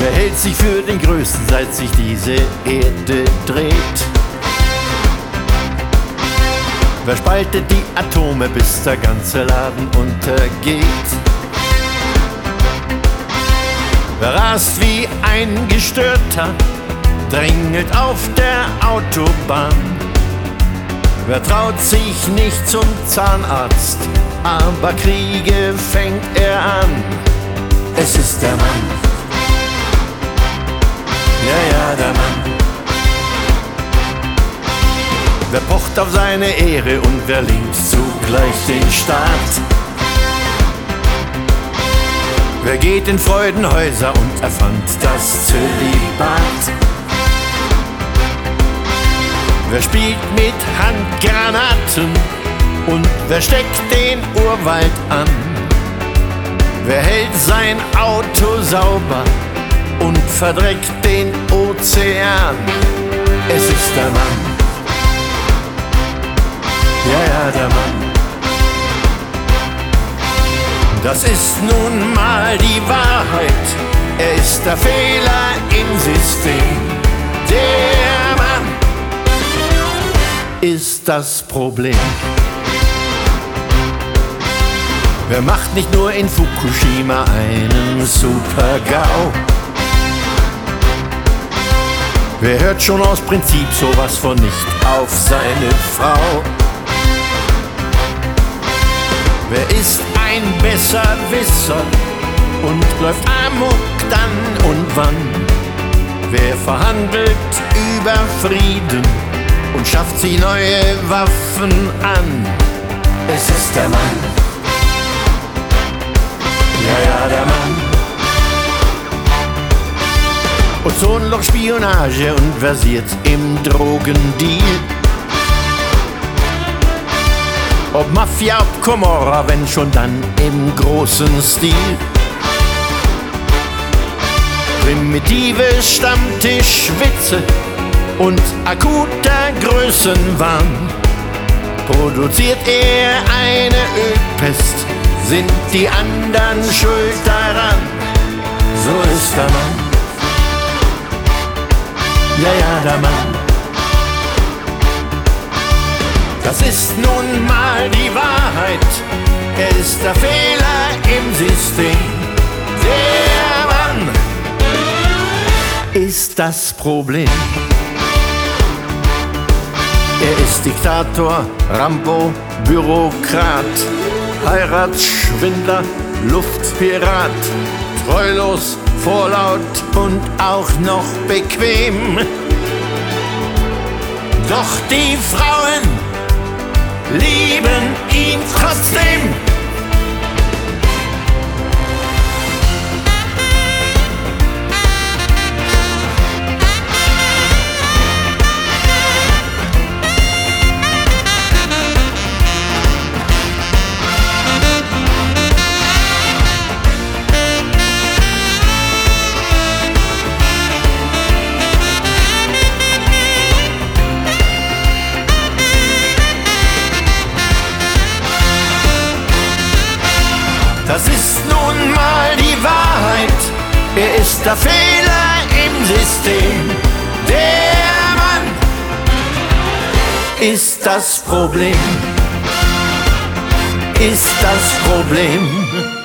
Wer hält sich für den Größten, seit sich diese Erde dreht? Wer spaltet die Atome, bis der ganze Laden untergeht? Wer rast wie ein Gestörter, drängelt auf der Autobahn? Wer traut sich nicht zum Zahnarzt, aber Kriege fängt er an? Es ist der Mann, ja, der Mann. Wer pocht auf seine Ehre und wer linkt zugleich den Staat? Wer geht in Freudenhäuser und erfand das Zölibat? Wer spielt mit Handgranaten und wer steckt den Urwald an? Wer hält sein Auto sauber und verdreckt den Ozean? Es ist der Mann, ja, der Mann. Das ist nun mal die Wahrheit, er ist der Fehler im System. Der Mann ist das Problem. Wer macht nicht nur in Fukushima einen Super-GAU? Wer hört schon aus Prinzip sowas von nicht auf seine Frau? Wer ist ein Besserwisser und läuft amok dann und wann? Wer verhandelt über Frieden und schafft sich neue Waffen an? Es ist der Mann, ja, der Mann. Ozonloch, Spionage und versiert im Drogendeal. Ob Mafia, ob Gomorra, wenn schon dann im großen Stil. Primitive Stammtischwitze und akuter Größenwahn. Produziert er eine Ölpest, sind die anderen schuld daran. So ist der Mann, ja, der Mann. Das ist nun mal die Wahrheit, er ist der Fehler im System. Der Mann ist das Problem. Er ist Diktator, Rambo, Bürokrat, Heiratsschwindler, Luftpirat, treulos, vorlaut und auch noch bequem. Doch die Frauen lieben ihn trotzdem. Das ist nun mal die Wahrheit, er ist der Fehler im System. Der Mann ist das Problem, ist das Problem.